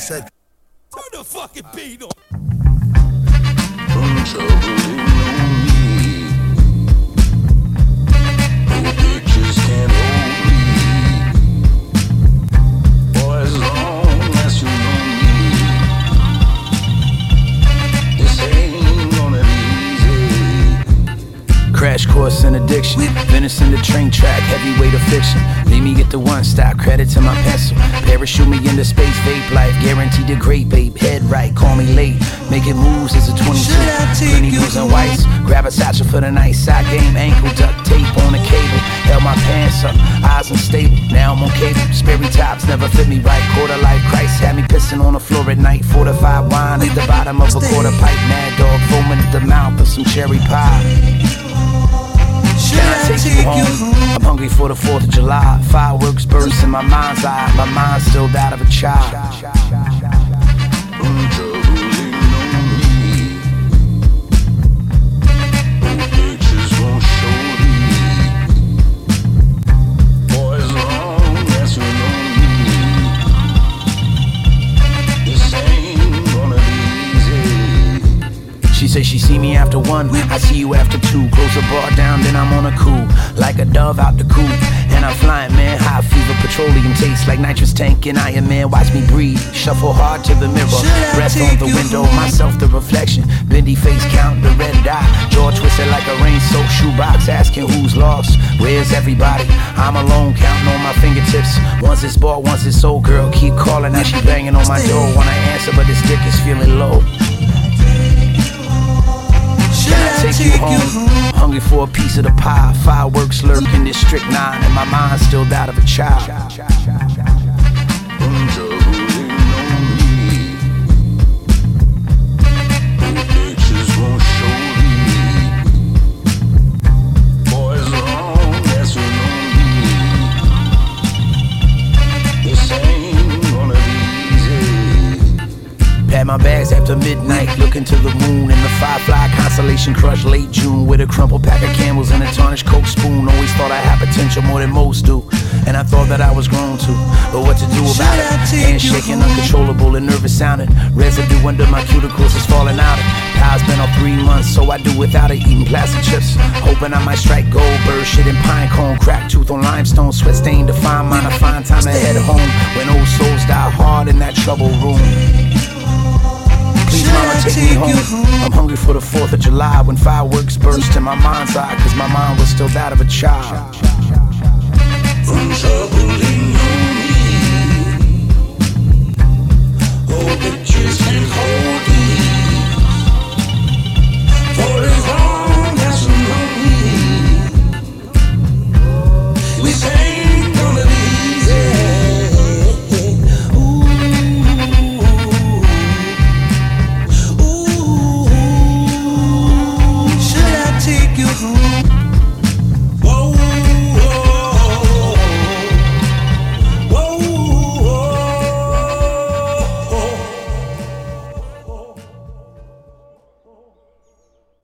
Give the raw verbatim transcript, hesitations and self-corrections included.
said, turn the fucking beat on. From trouble no pictures can't hold me. Boy, as long as you know me, this ain't gonna be easy. Crash course in addiction, Venice in the train track, heavyweight of fiction. Leave me get the one stop, credit to my pencil. Parachute me into space, vape life, guaranteed to great, babe. Head right, call me late. Making moves as a twenty-two. Plenty blues and whites. Grab a satchel for the night. Side game, ankle, duct tape on the cable. Held my pants up, eyes unstable. Now I'm on cable. Sperry tops never fit me right. Quarter life Christ had me pissing on the floor at night. Fortified wine at the bottom of a quarter pipe. Mad dog foaming at the mouth of some cherry pie. Can I take you home? I'm hungry for the fourth of July. Fireworks burst in my mind's eye. My mind's still that of a child. From trouble no me. No pictures won't show me. Boy, as long as you know me, this ain't gonna be easy. She say she see me after one, I see you after two. Close the bar down, then I'm on a coup. Like a dove out the coop. And I'm flying, man, high fever, petroleum taste like nitrous tank and Iron Man, watch me breathe. Shuffle hard to the mirror, rest on the window, myself the reflection. Bendy face count the red dot. Jaw twisted like a rain-soaked shoebox, asking who's lost, where's everybody? I'm alone, counting on my fingertips. Once it's bought, once it's sold, girl, keep calling, now she banging on my door. Wanna answer, but this dick is feeling low. Can I take you home? Hungry for a piece of the pie. Fireworks lurking this strict nine, and my mind's still that of a child. From trouble no me. No pictures won't show me. Boy, as long as you know me, this ain't gonna be easy. Pack my bags after midnight, looking to the moon and the firefly constellation crush late June with a crumpled pack of Camels and a tarnished Coke spoon. Always thought I had potential more than most do, and I thought that I was grown to, but what to do about it? Hands shaking, uncontrollable and nervous sounding. Residue under my cuticles is falling out. Power's been off three months, so I do without it. Eating plastic chips, hoping I might strike gold. Bird shit and pine cone, crack tooth on limestone, sweat stain to find mine. I find time to head home when old souls die hard in that trouble room. Please, mama, take me home. I'm hungry for the fourth of July when fireworks burst in my mind's eye, cause my mind was still that of a child. From trouble